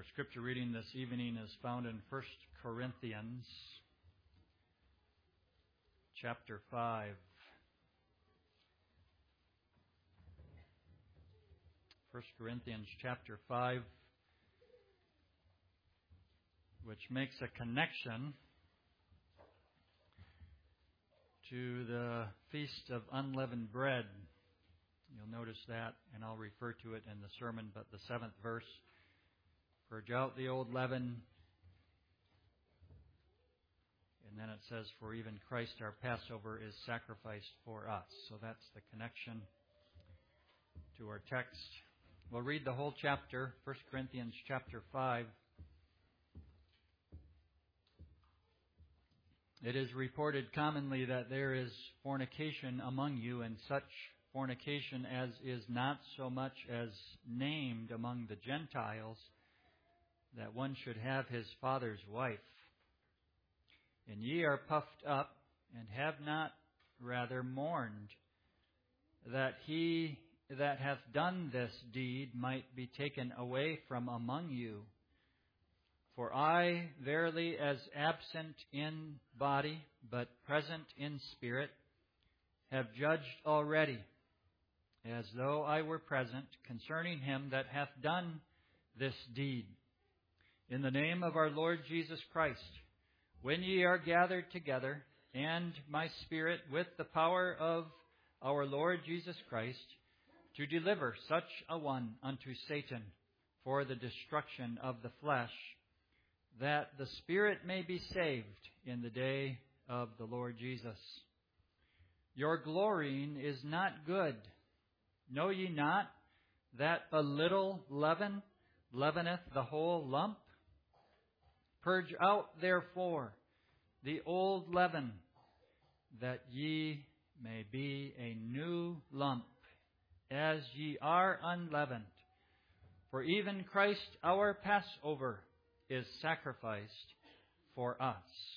Our scripture reading this evening is found in 1 Corinthians chapter 5. 1 Corinthians chapter 5, which makes a connection to the Feast of Unleavened Bread. You'll notice that, and I'll refer to it in the sermon, but the 7th verse, purge out the old leaven. And then it says, for even Christ our Passover is sacrificed for us. So that's the connection to our text. We'll read the whole chapter, 1 Corinthians chapter 5. It is reported commonly that there is fornication among you, and such fornication as is not so much as named among the Gentiles, that one should have his father's wife. And ye are puffed up, and have not rather mourned, that he that hath done this deed might be taken away from among you. For I, verily, as absent in body, but present in spirit, have judged already, as though I were present, concerning him that hath done this deed. In the name of our Lord Jesus Christ, when ye are gathered together, and my spirit with the power of our Lord Jesus Christ, to deliver such a one unto Satan for the destruction of the flesh, that the spirit may be saved in the day of the Lord Jesus. Your glorying is not good. Know ye not that a little leaven leaveneth the whole lump? Purge out therefore the old leaven, that ye may be a new lump, as ye are unleavened. For even Christ our Passover is sacrificed for us.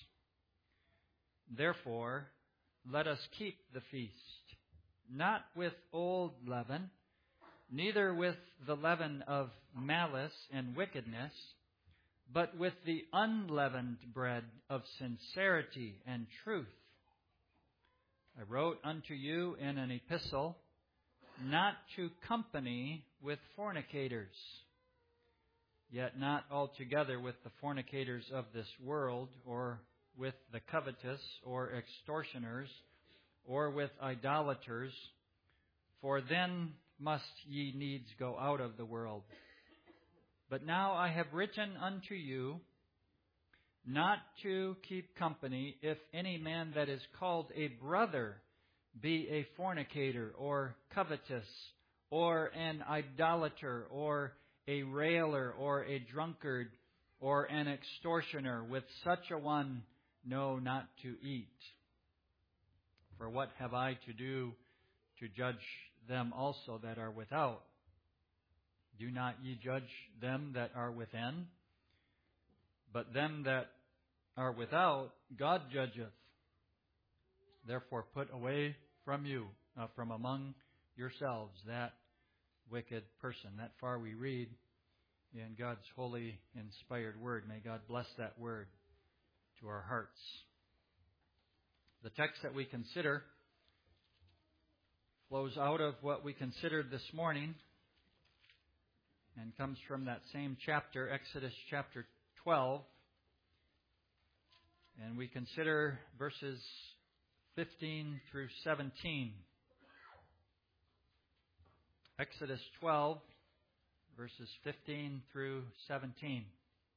Therefore, let us keep the feast, not with old leaven, neither with the leaven of malice and wickedness, but with the unleavened bread of sincerity and truth. I wrote unto you in an epistle, not to company with fornicators, yet not altogether with the fornicators of this world, or with the covetous, or extortioners, or with idolaters, for then must ye needs go out of the world. But now I have written unto you not to keep company if any man that is called a brother be a fornicator, or covetous, or an idolater, or a railer, or a drunkard, or an extortioner. With such a one, no, not to eat. For what have I to do to judge them also that are without? Do not ye judge them that are within? But them that are without, God judgeth. Therefore put away from you, from among yourselves, that wicked person. That far we read in God's holy, inspired word. May God bless that word to our hearts. The text that we consider flows out of what we considered this morning and comes from that same chapter, Exodus chapter 12. And we consider verses 15 through 17. Exodus 12, verses 15 through 17.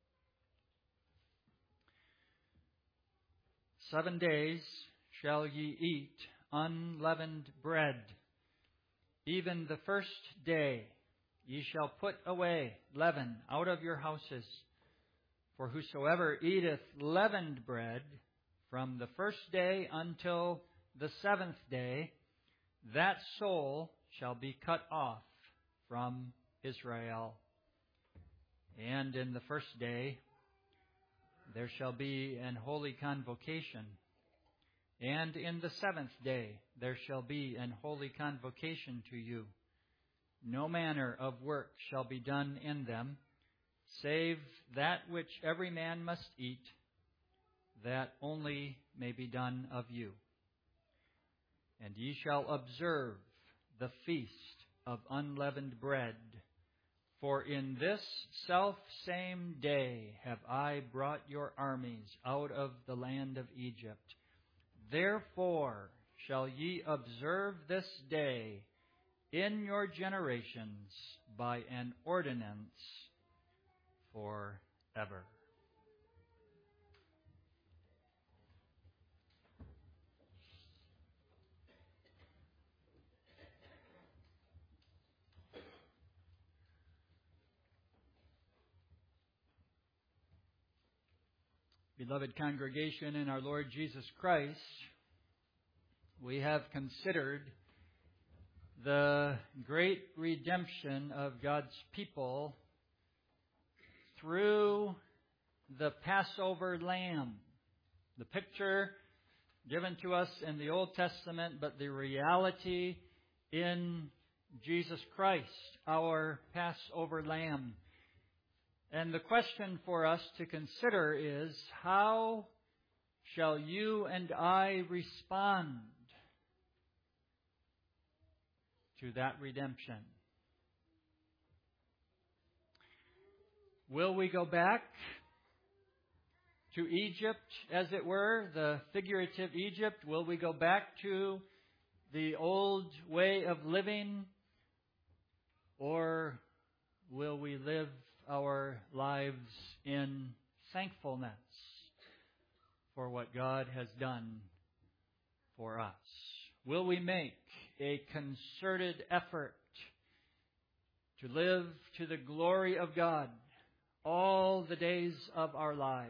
7 days shall ye eat unleavened bread. Even the first day ye shall put away leaven out of your houses. For whosoever eateth leavened bread from the first day until the 7th day, that soul shall be cut off from Israel. And in the first day there shall be an holy convocation. And in the 7th day there shall be an holy convocation to you. No manner of work shall be done in them, save that which every man must eat, that only may be done of you. And ye shall observe the feast of unleavened bread, for in this selfsame day have I brought your armies out of the land of Egypt. Therefore shall ye observe this day in your generations by an ordinance forever. Beloved congregation in our Lord Jesus Christ, we have considered the great redemption of God's people through the Passover lamb. The picture given to us in the Old Testament, but the reality in Jesus Christ, our Passover lamb. And the question for us to consider is, how shall you and I respond to that redemption? Will we go back to Egypt, as it were, the figurative Egypt? Will we go back to the old way of living? Or will we live our lives in thankfulness for what God has done for us? Will we make a concerted effort to live to the glory of God all the days of our lives?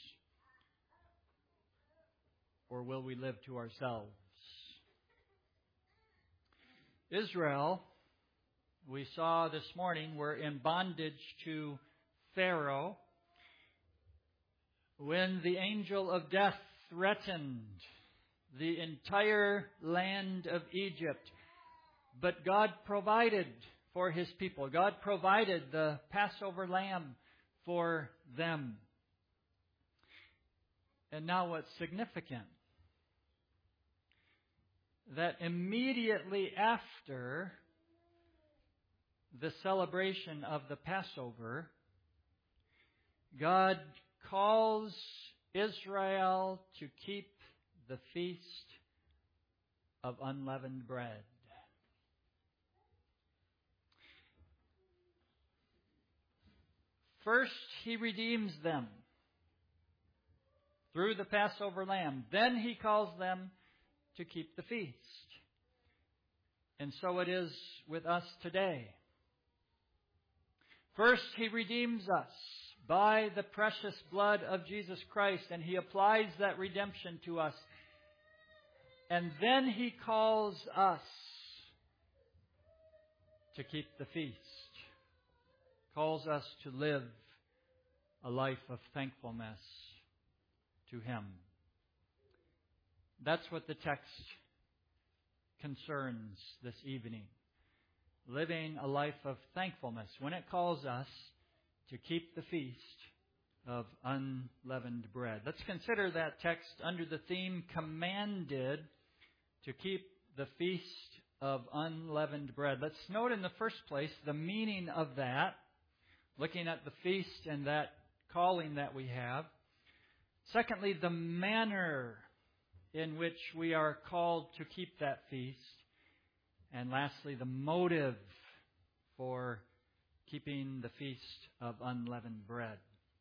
Or will we live to ourselves? Israel, we saw this morning, were in bondage to Pharaoh when the angel of death threatened the entire land of Egypt. But God provided for His people. God provided the Passover lamb for them. And now what's significant? That immediately after the celebration of the Passover, God calls Israel to keep the feast of unleavened bread. First, He redeems them through the Passover lamb. Then He calls them to keep the feast. And so it is with us today. First, He redeems us by the precious blood of Jesus Christ, and He applies that redemption to us. And then He calls us to keep the feast, calls us to live a life of thankfulness to Him. That's what the text concerns this evening. Living a life of thankfulness when it calls us to keep the feast of unleavened bread. Let's consider that text under the theme, commanded to keep the feast of unleavened bread. Let's note in the first place the meaning of that, looking at the feast and that calling that we have. Secondly, the manner in which we are called to keep that feast. And lastly, the motive for keeping the feast of unleavened bread.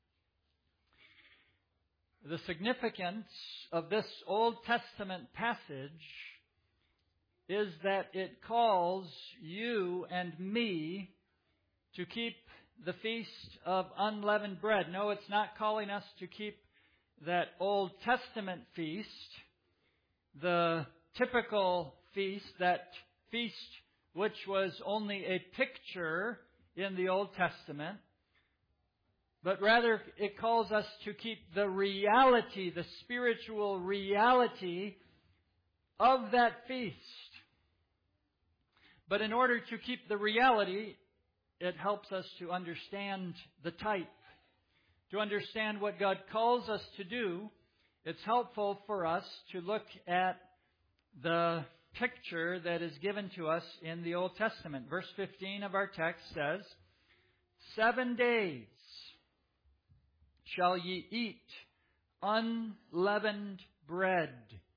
The significance of this Old Testament passage is that it calls you and me to keep the feast of unleavened bread. No, it's not calling us to keep that Old Testament feast, the typical feast, that feast which was only a picture in the Old Testament, but rather it calls us to keep the reality, the spiritual reality of that feast. But in order to keep the reality, it helps us to understand the type, to understand what God calls us to do. It's helpful for us to look at the picture that is given to us in the Old Testament. Verse 15 of our text says, 7 days shall ye eat unleavened bread.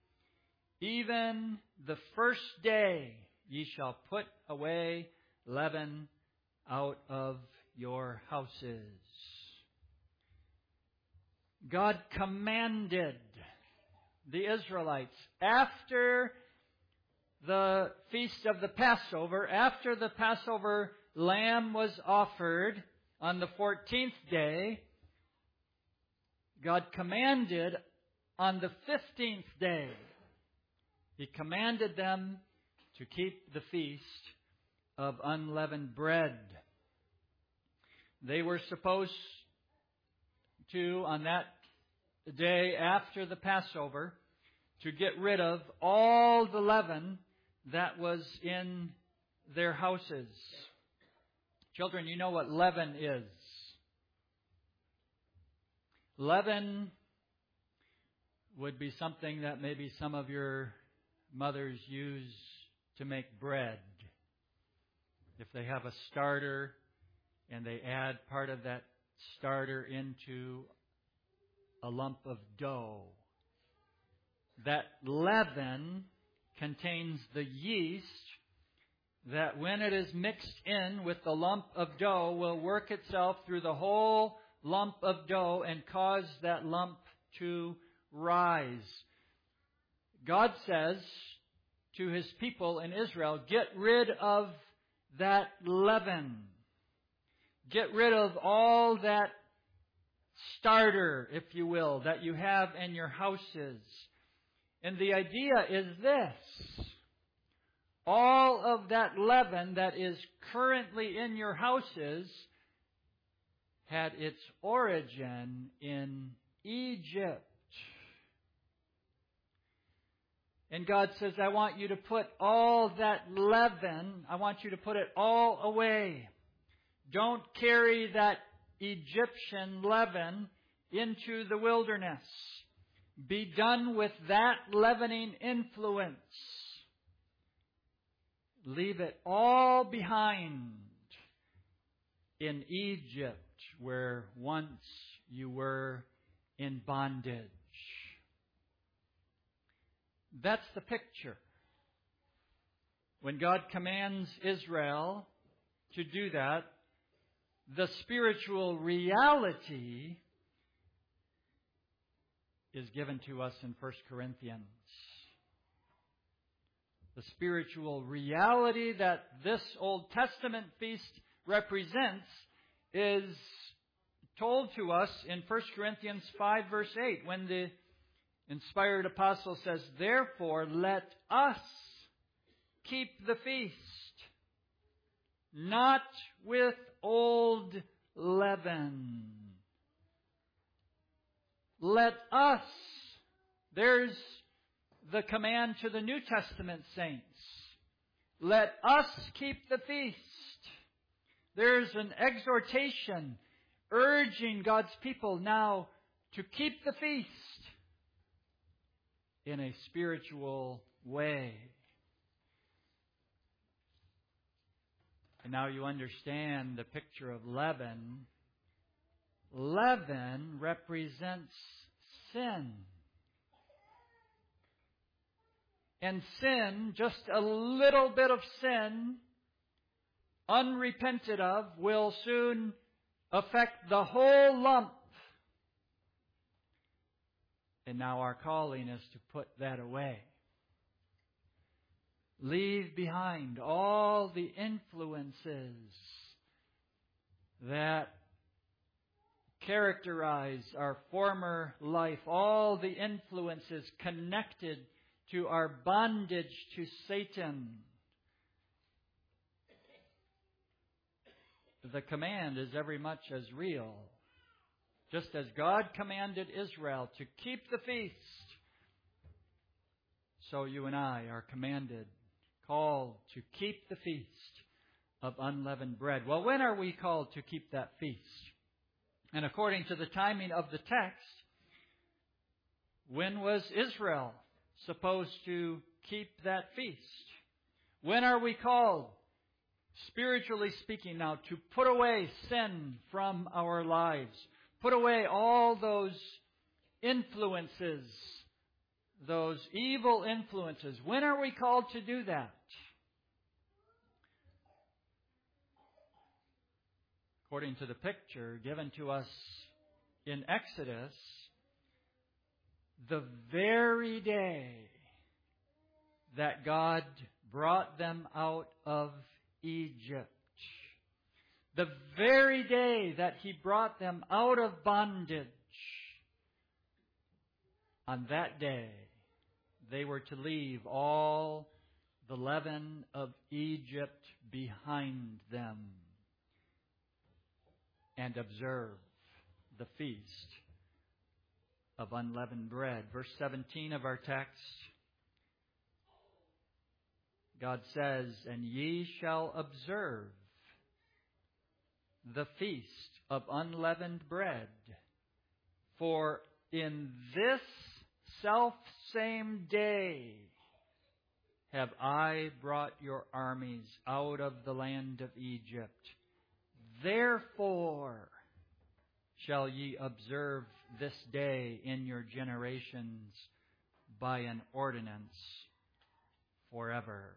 Even the first day ye shall put away leaven out of your houses. God commanded the Israelites after the feast of the Passover, after the Passover lamb was offered on the 14th day, God commanded on the 15th day, He commanded them to keep the feast of unleavened bread. They were supposed to, on that day after the Passover, to get rid of all the leaven that was in their houses. Children, you know what leaven is. Leaven would be something that maybe some of your mothers use to make bread. If they have a starter and they add part of that starter into a lump of dough, that leaven contains the yeast that when it is mixed in with the lump of dough will work itself through the whole lump of dough and cause that lump to rise. God says to His people in Israel, get rid of that leaven. Get rid of all that starter, if you will, that you have in your houses. And the idea is this. All of that leaven that is currently in your houses had its origin in Egypt. And God says, I want you to put all that leaven, I want you to put it all away. Don't carry that Egyptian leaven into the wilderness. Be done with that leavening influence. Leave it all behind in Egypt, where once you were in bondage. That's the picture. When God commands Israel to do that, the spiritual reality is given to us in 1 Corinthians. The spiritual reality that this Old Testament feast represents is told to us in 1 Corinthians 5 verse 8 when the inspired apostle says, therefore let us keep the feast, not with old leaven. Let us. There's the command to the New Testament saints. Let us keep the feast. There's an exhortation urging God's people now to keep the feast in a spiritual way. And now you understand the picture of leaven. Leaven represents sin. And sin, just a little bit of sin, unrepented of, will soon affect the whole lump. And now our calling is to put that away. Leave behind all the influences that characterize our former life, all the influences connected to our bondage to Satan. The command is every much as real. Just as God commanded Israel to keep the feast, so you and I are commanded, called to keep the feast of unleavened bread. Well, when are we called to keep that feast? And according to the timing of the text, when was Israel supposed to keep that feast? When are we called, spiritually speaking now, to put away sin from our lives? Put away all those influences, those evil influences. When are we called to do that? According to the picture given to us in Exodus, the very day that God brought them out of Egypt, the very day that He brought them out of bondage, on that day they were to leave all the leaven of Egypt behind them and observe the feast of unleavened bread. Verse 17 of our text, God says, "And ye shall observe the feast of unleavened bread, for in this selfsame day have I brought your armies out of the land of Egypt. Therefore shall ye observe this day in your generations by an ordinance forever."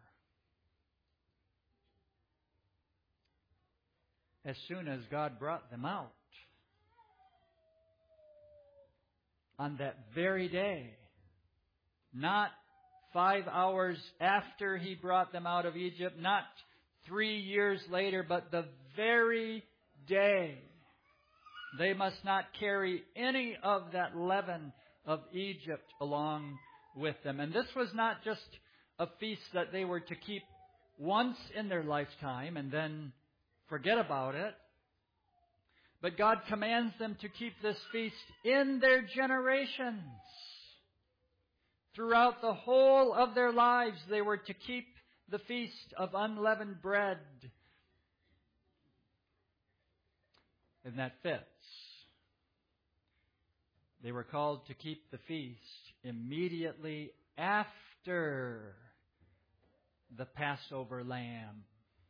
As soon as God brought them out, on that very day, not 5 hours after He brought them out of Egypt, not 3 years later, but the very day, they must not carry any of that leaven of Egypt along with them. And this was not just a feast that they were to keep once in their lifetime and then forget about it. But God commands them to keep this feast in their generations. Throughout the whole of their lives, they were to keep the feast of unleavened bread. And that fits. They were called to keep the feast immediately after the Passover lamb.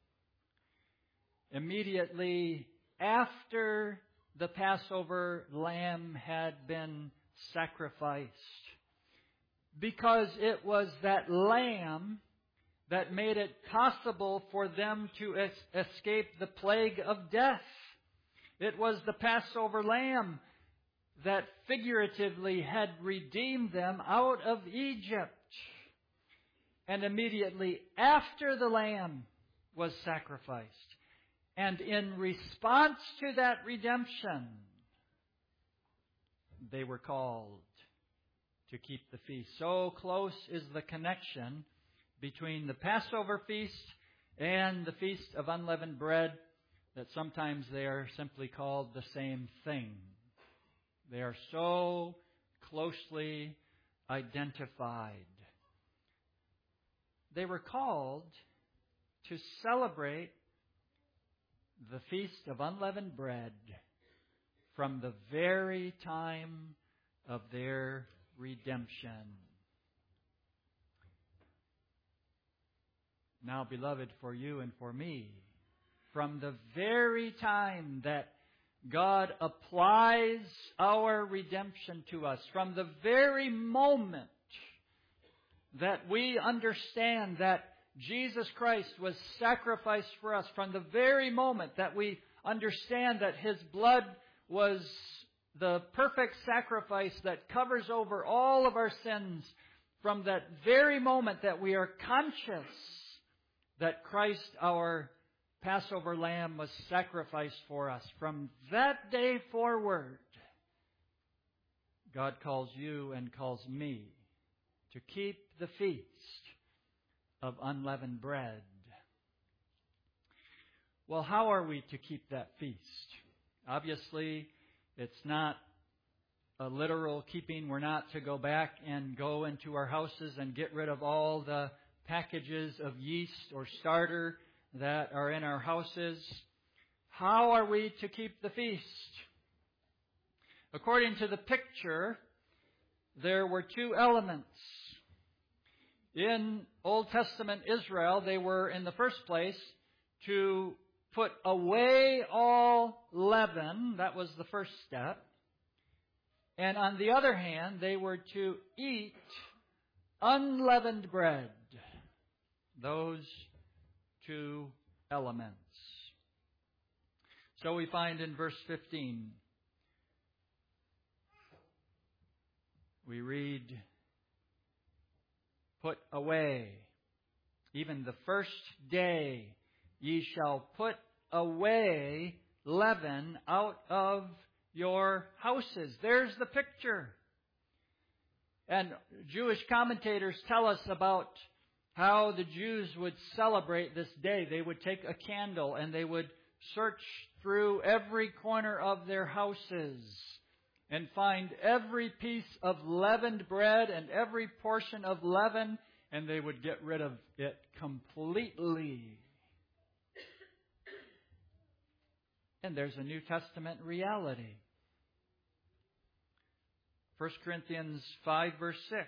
Immediately after the Passover lamb had been sacrificed. Because it was that lamb that made it possible for them to escape the plague of death. It was the Passover lamb that figuratively had redeemed them out of Egypt. And immediately after the lamb was sacrificed, and in response to that redemption, they were called to keep the feast. So close is the connection between the Passover feast and the Feast of Unleavened Bread that sometimes they are simply called the same thing. They are so closely identified. They were called to celebrate the Feast of Unleavened Bread from the very time of their redemption. Now, beloved, for you and for me, from the very time that God applies our redemption to us, from the very moment that we understand that Jesus Christ was sacrificed for us, from the very moment that we understand that His blood was the perfect sacrifice that covers over all of our sins, from that very moment that we are conscious that Christ, our Passover lamb, was sacrificed for us, from that day forward, God calls you and calls me to keep the feast of unleavened bread. Well, how are we to keep that feast? Obviously, it's not a literal keeping. We're not to go back and go into our houses and get rid of all the packages of yeast or starter that are in our houses. How are we to keep the feast? According to the picture, there were two elements. In Old Testament Israel, they were, in the first place, to put away all leaven. That was the first step. And on the other hand, they were to eat unleavened bread. Those two elements. So we find in verse 15, we read, put away, even the first day ye shall put away leaven out of your houses. There's the picture. And Jewish commentators tell us about how the Jews would celebrate this day. They would take a candle and they would search through every corner of their houses and find every piece of leavened bread and every portion of leaven, and they would get rid of it completely. And there's a New Testament reality. 1 Corinthians 5 verse 6.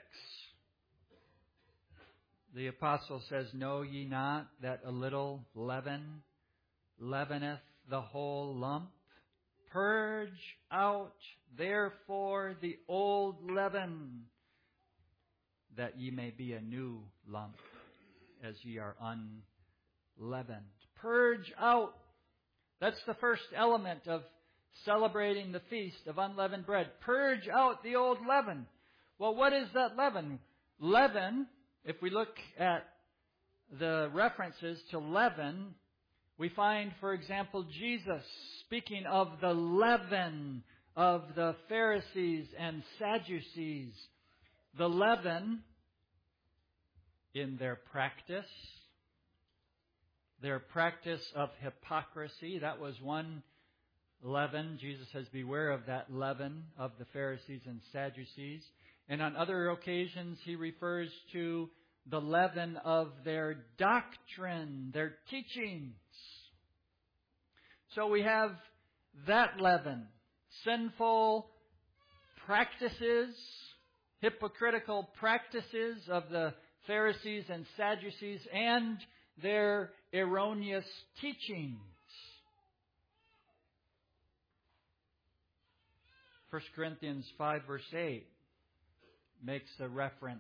The apostle says, know ye not that a little leaven leaveneth the whole lump? Purge out therefore the old leaven, that ye may be a new lump, as ye are unleavened. Purge out. That's the first element of celebrating the feast of unleavened bread. Purge out the old leaven. Well, what is that leaven? Leaven, if we look at the references to leaven, we find, for example, Jesus speaking of the leaven of the Pharisees and Sadducees. The leaven in their practice of hypocrisy. That was one leaven. Jesus says, beware of that leaven of the Pharisees and Sadducees. And on other occasions, he refers to the leaven of their doctrine, their teachings. So we have that leaven, sinful practices, hypocritical practices of the Pharisees and Sadducees, and their erroneous teachings. 1 Corinthians 5 verse 8 makes a reference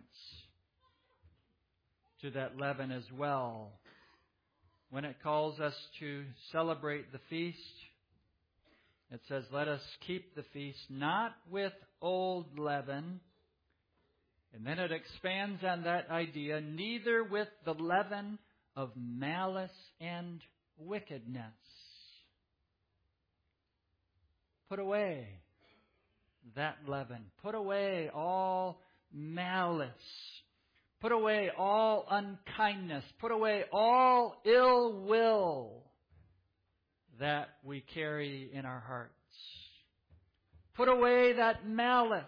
to that leaven as well. When it calls us to celebrate the feast, it says, let us keep the feast not with old leaven. And then it expands on that idea, neither with the leaven of malice and wickedness. Put away that leaven. Put away all malice. Put away all unkindness. Put away all ill will that we carry in our hearts. Put away that malice.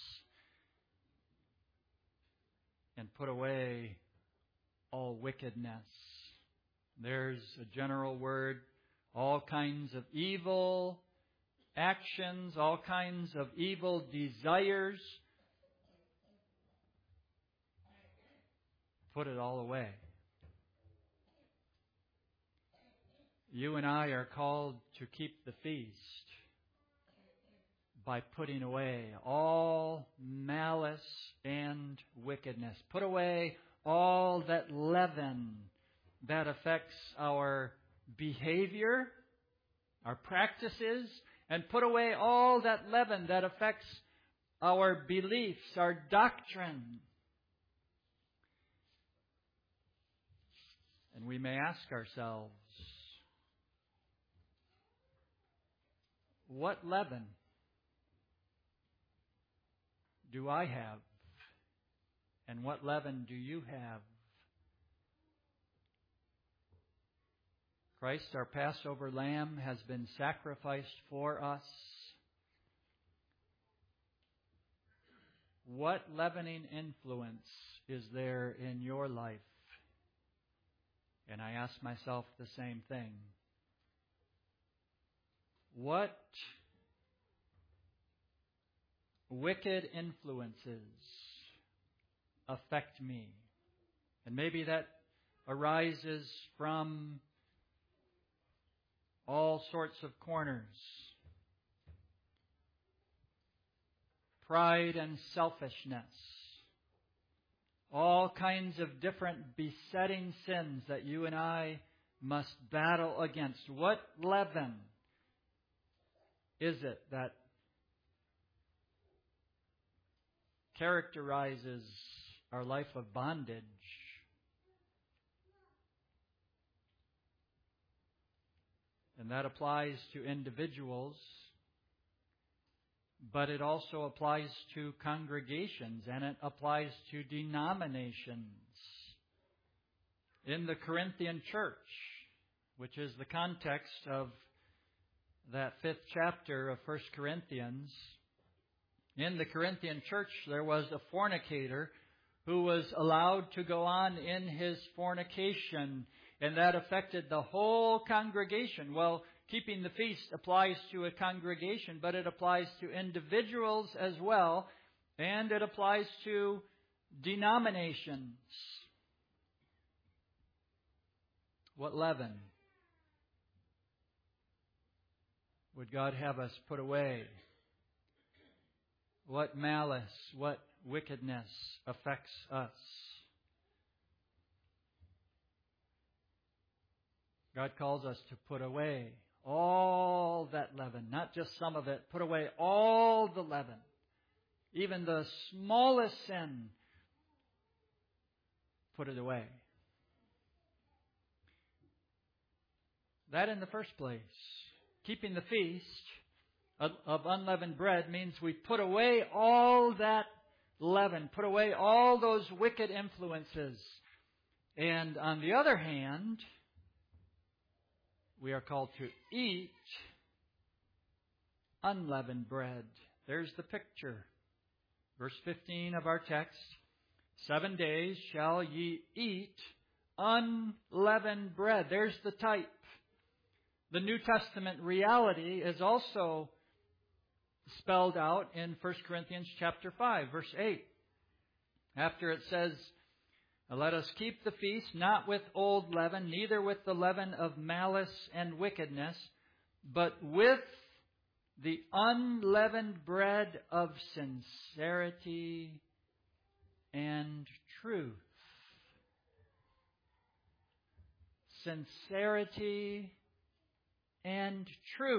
And put away all wickedness. There's a general word. All kinds of evil actions, all kinds of evil desires. Put it all away. You and I are called to keep the feast by putting away all malice and wickedness. Put away all that leaven that affects our behavior, our practices, and put away all that leaven that affects our beliefs, our doctrine. And we may ask ourselves, what leaven do I have? And what leaven do you have? Christ, our Passover lamb, has been sacrificed for us. What leavening influence is there in your life? And I ask myself the same thing. What wicked influences affect me? And maybe that arises from all sorts of corners. Pride and selfishness. All kinds of different besetting sins that you and I must battle against. What leaven is it that characterizes our life of bondage? And that applies to individuals, but it also applies to congregations, and it applies to denominations. In the Corinthian church, which is the context of that 5th chapter of 1 Corinthians, in the Corinthian church there was a fornicator who was allowed to go on in his fornication, and that affected the whole congregation. Well, keeping the feast applies to a congregation, but it applies to individuals as well, and it applies to denominations. What leaven would God have us put away? What malice, what wickedness affects us? God calls us to put away all that leaven, not just some of it. Put away all the leaven. Even the smallest sin, put it away. That in the first place. Keeping the feast of unleavened bread means we put away all that leaven, put away all those wicked influences. And on the other hand, we are called to eat unleavened bread. There's the picture. Verse 15 of our text. 7 days shall ye eat unleavened bread. There's the type. The New Testament reality is also spelled out in 1 Corinthians chapter 5, verse 8. After it says, let us keep the feast not with old leaven, neither with the leaven of malice and wickedness, but with the unleavened bread of sincerity and truth. Sincerity and truth.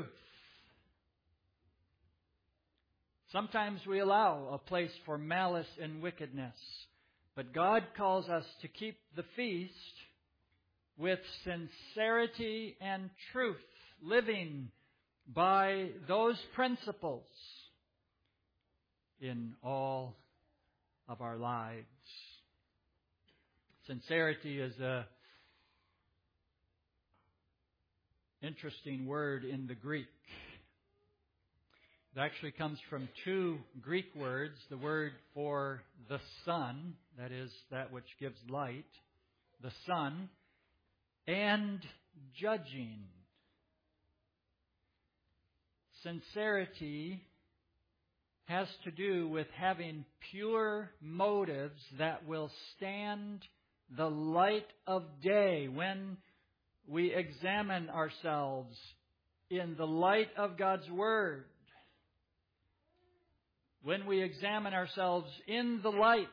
Sometimes we allow a place for malice and wickedness. But God calls us to keep the feast with sincerity and truth, living by those principles in all of our lives. Sincerity is an interesting word in the Greek. It actually comes from 2 Greek words. The word for the sun, that is, that which gives light, the sun, and judging. Sincerity has to do with having pure motives that will stand the light of day when we examine ourselves in the light of God's Word. When we examine ourselves in the light,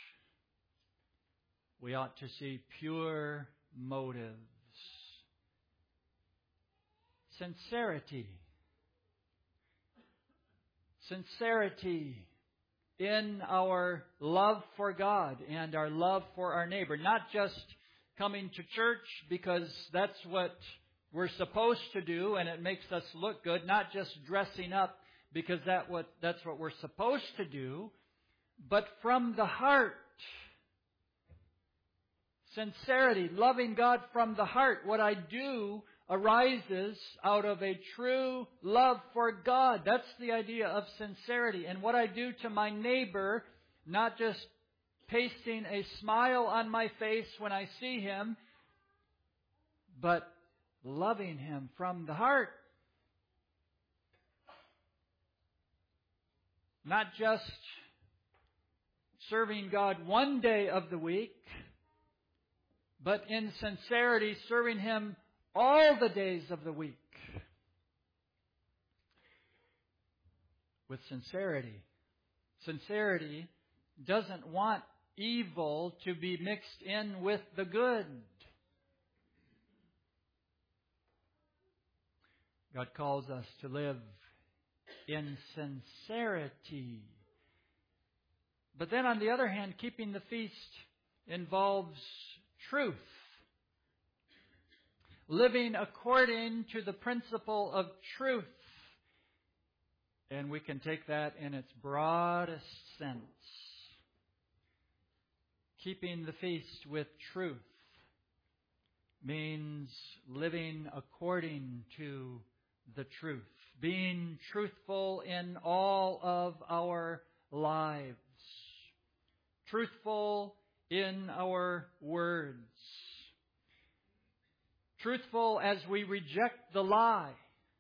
we ought to see pure motives. Sincerity. Sincerity in our love for God and our love for our neighbor. Not just coming to church because that's what we're supposed to do and it makes us look good. Not just dressing up because that's what we're supposed to do, but from the heart. Sincerity, loving God from the heart. What I do arises out of a true love for God. That's the idea of sincerity. And what I do to my neighbor, not just pasting a smile on my face when I see him, but loving Him from the heart. Not just serving God one day of the week, but in sincerity serving Him all the days of the week. With sincerity. Sincerity doesn't want evil to be mixed in with the good. God calls us to live in sincerity. But then on the other hand, keeping the feast involves truth. Living according to the principle of truth. And we can take that in its broadest sense. Keeping the feast with truth means living according to the truth. Being truthful in all of our lives. Truthful in our words. Truthful as we reject the lie.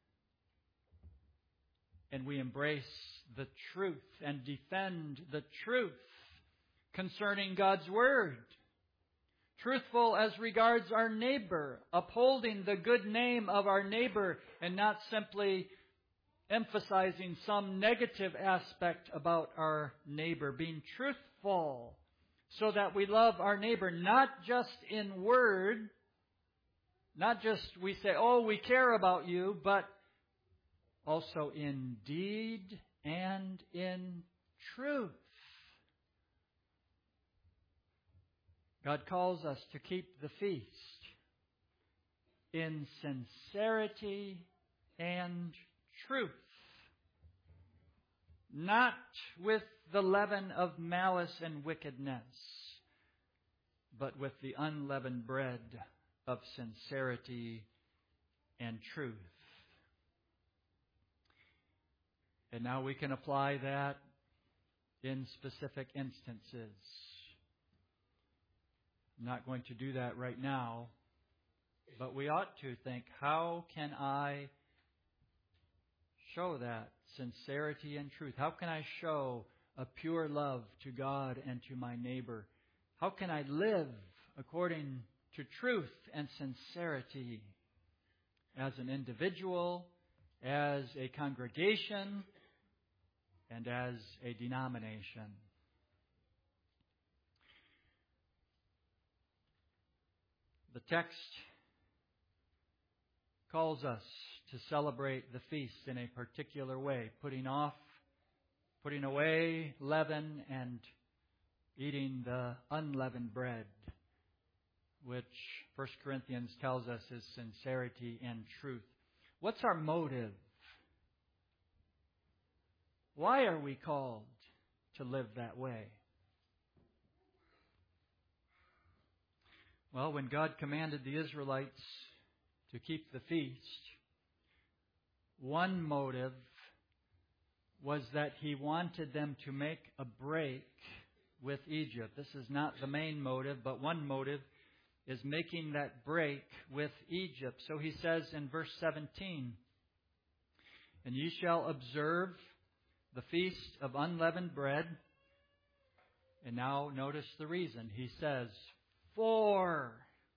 And we embrace the truth and defend the truth concerning God's Word. Truthful as regards our neighbor, upholding the good name of our neighbor and not simply emphasizing some negative aspect about our neighbor. Being truthful so that we love our neighbor not just in word, not just we say, oh, we care about you, but also in deed and in truth. God calls us to keep the feast in sincerity and truth, not with the leaven of malice and wickedness, but with the unleavened bread of sincerity and truth. And now we can apply that in specific instances. I'm not going to do that right now, but we ought to think, how can I show that sincerity and truth? How can I show a pure love to God and to my neighbor? How can I live according to truth and sincerity as an individual, as a congregation, and as a denomination? The text calls us to celebrate the feast in a particular way, putting away leaven and eating the unleavened bread, which 1 Corinthians tells us is sincerity and truth. What's our motive? Why are we called to live that way? Well, when God commanded the Israelites to keep the feast, one motive was that He wanted them to make a break with Egypt. This is not the main motive, but one motive is making that break with Egypt. So He says in verse 17, "And ye shall observe the feast of unleavened bread." And now notice the reason. He says, For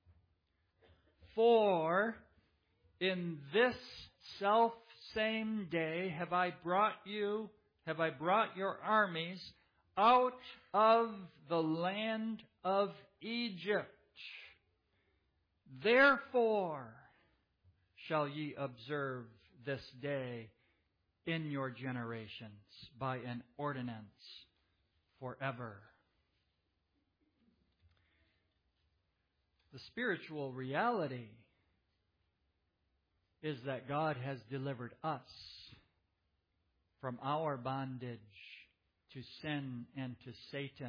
in this self-same day have I brought your armies out of the land of Egypt. Therefore shall ye observe this day in your generations by an ordinance forever. The spiritual reality is that God has delivered us from our bondage to sin and to Satan.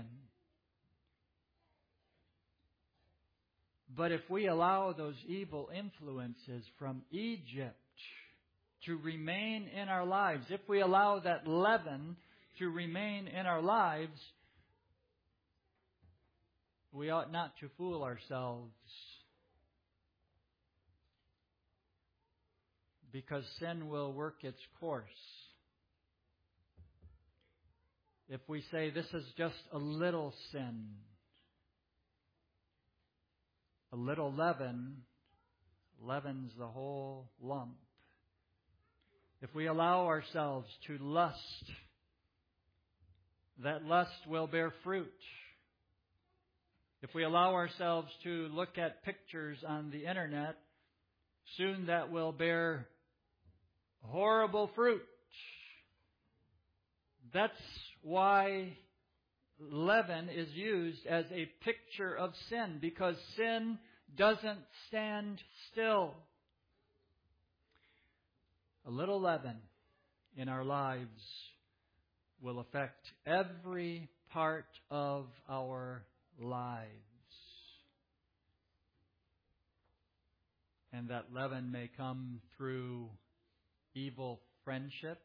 But if we allow those evil influences from Egypt to remain in our lives, if we allow that leaven to remain in our lives, we ought not to fool ourselves. because sin will work its course. If we say this is just a little sin, a little leaven leavens the whole lump. If we allow ourselves to lust, that lust will bear fruit. If we allow ourselves to look at pictures on the internet, soon that will bear horrible fruit. That's why leaven is used as a picture of sin, because sin doesn't stand still. A little leaven in our lives will affect every part of our lives. And that leaven may come through evil friendships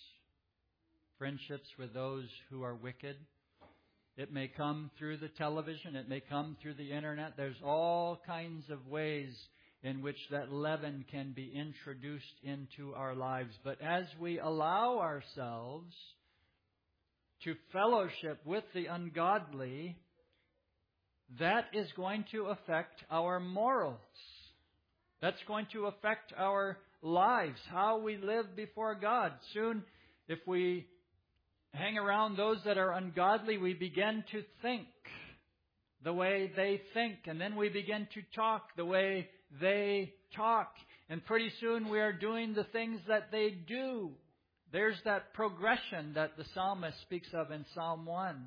with those who are wicked. It may come through the television. It may come through the internet. There's all kinds of ways in which that leaven can be introduced into our lives. But as we allow ourselves to fellowship with the ungodly, that is going to affect our morals. That's going to affect our lives, how we live before God. Soon, if we hang around those that are ungodly, we begin to think the way they think. And then we begin to talk the way they talk. And pretty soon we are doing the things that they do. There's that progression that the psalmist speaks of in Psalm 1.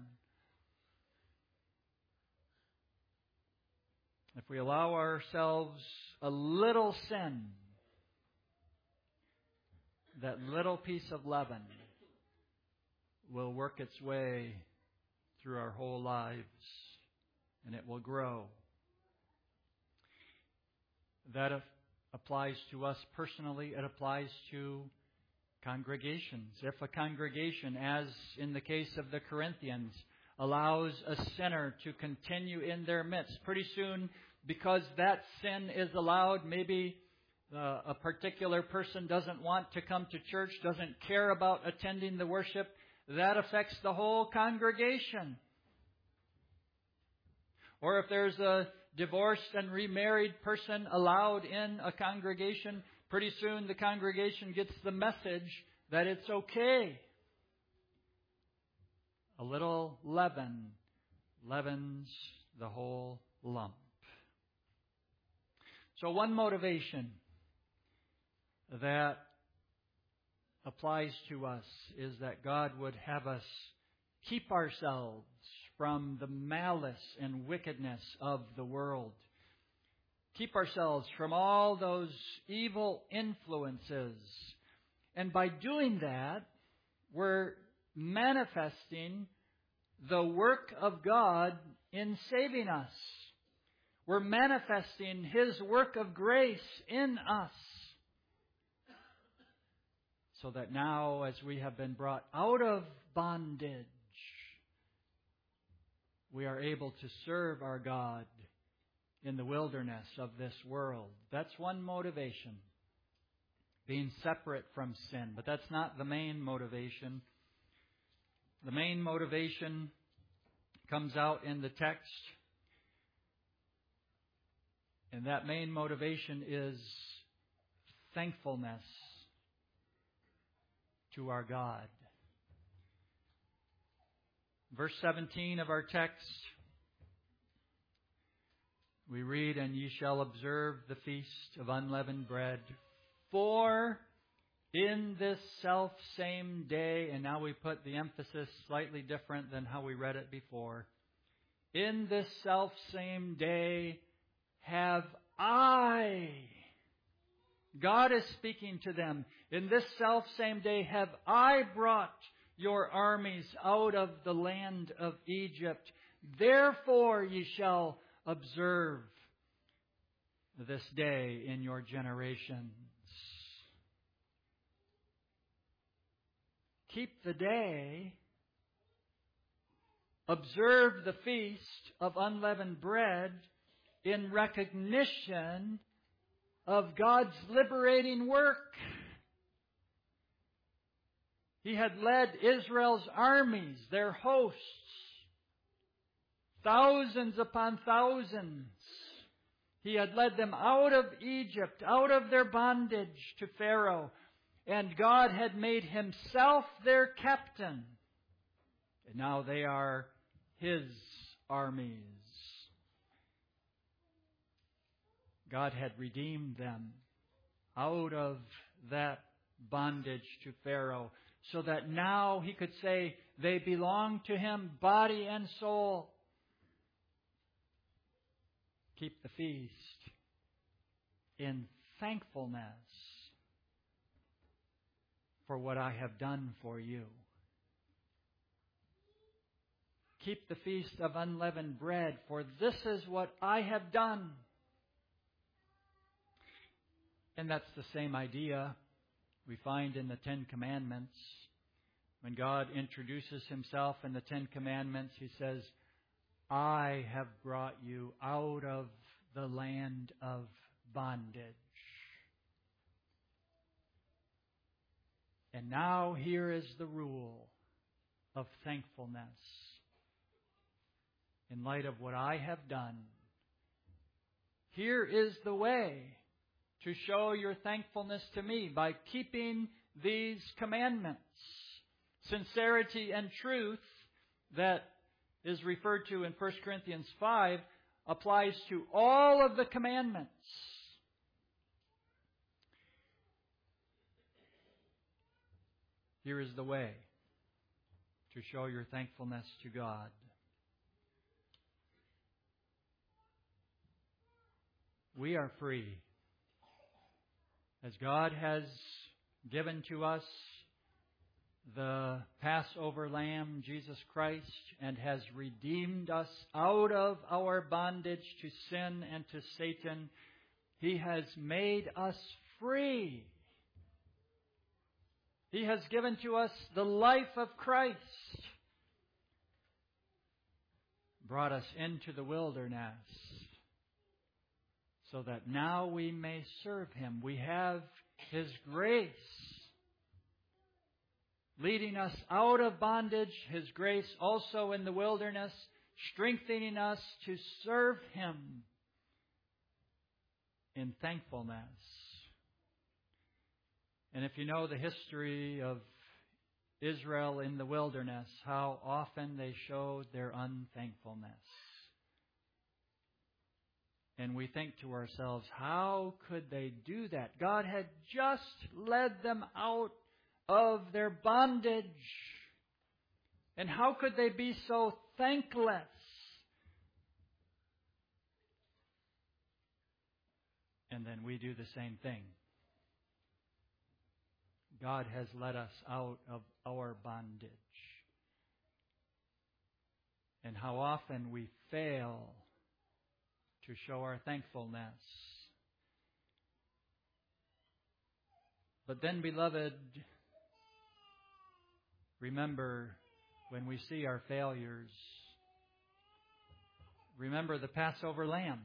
If we allow ourselves a little sin, that little piece of leaven will work its way through our whole lives, and it will grow. That applies to us personally. It applies to congregations. If a congregation, as in the case of the Corinthians, allows a sinner to continue in their midst, pretty soon, because that sin is allowed, maybe a particular person doesn't want to come to church, doesn't care about attending the worship, that affects the whole congregation. Or if there's a divorced and remarried person allowed in a congregation, pretty soon the congregation gets the message that it's okay. A little leaven leavens the whole lump. So one motivation that applies to us is that God would have us keep ourselves from the malice and wickedness of the world. Keep ourselves from all those evil influences. And by doing that, we're manifesting the work of God in saving us. We're manifesting His work of grace in us. So that now, as we have been brought out of bondage, we are able to serve our God in the wilderness of this world. That's one motivation, being separate from sin. But that's not the main motivation. The main motivation comes out in the text. And that main motivation is thankfulness to our God. Verse 17 of our text, we read, "And ye shall observe the feast of unleavened bread, for in this selfsame day," and now we put the emphasis slightly different than how we read it before, "in this selfsame day have I," God is speaking to them, "in this selfsame day have I brought your armies out of the land of Egypt. Therefore ye shall observe this day in your generations." Keep the day. Observe the feast of unleavened bread in recognition of God's liberating work He had led Israel's armies, their hosts, thousands upon thousands. He had led them out of Egypt, out of their bondage to Pharaoh. And God had made Himself their captain. And now they are His armies. God had redeemed them out of that bondage to Pharaoh, so that now He could say they belong to Him, body and soul. Keep the feast in thankfulness for what I have done for you. Keep the feast of unleavened bread, for this is what I have done. And that's the same idea we find in the Ten Commandments. When God introduces Himself in the Ten Commandments, He says, I have brought you out of the land of bondage. And now here is the rule of thankfulness. In light of what I have done, here is the way to show your thankfulness to me by keeping these commandments. Sincerity and truth that is referred to in 1 Corinthians 5 applies to all of the commandments. Here is the way to show your thankfulness to God. We are free. As God has given to us the Passover Lamb, Jesus Christ, and has redeemed us out of our bondage to sin and to Satan, He has made us free. He has given to us the life of Christ, brought us into the wilderness, so that now we may serve Him. We have His grace leading us out of bondage, His grace also in the wilderness, strengthening us to serve Him in thankfulness. And if you know the history of Israel in the wilderness, how often they showed their unthankfulness. And we think to ourselves, how could they do that? God had just led them out of their bondage. And how could they be so thankless? And then we do the same thing. God has led us out of our bondage. And how often we fail to show our thankfulness. But then, beloved, remember when we see our failures, remember the Passover Lamb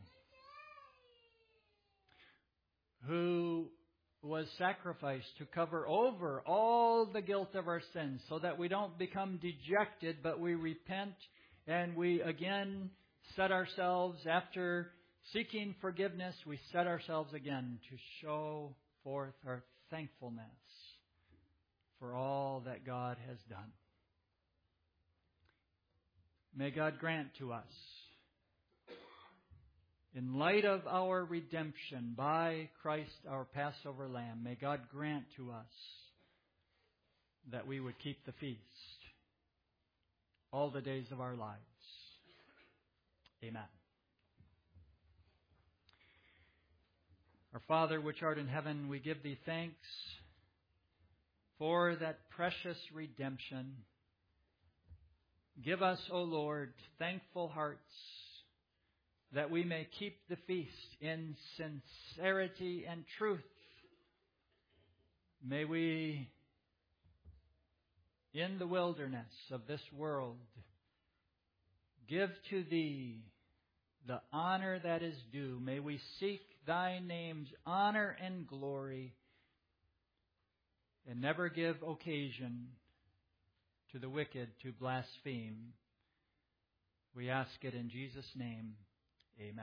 who was sacrificed to cover over all the guilt of our sins, so that we don't become dejected, but we repent and we again set ourselves, after seeking forgiveness, we set ourselves again to show forth our thankfulness for all that God has done. May God grant to us, in light of our redemption by Christ our Passover Lamb, may God grant to us that we would keep the feast all the days of our lives. Amen. Our Father, which art in heaven, we give Thee thanks for that precious redemption. Give us, O Lord, thankful hearts, that we may keep the feast in sincerity and truth. May we, in the wilderness of this world, give to Thee the honor that is due. May we seek Thy name's honor and glory, and never give occasion to the wicked to blaspheme. We ask it in Jesus' name. Amen.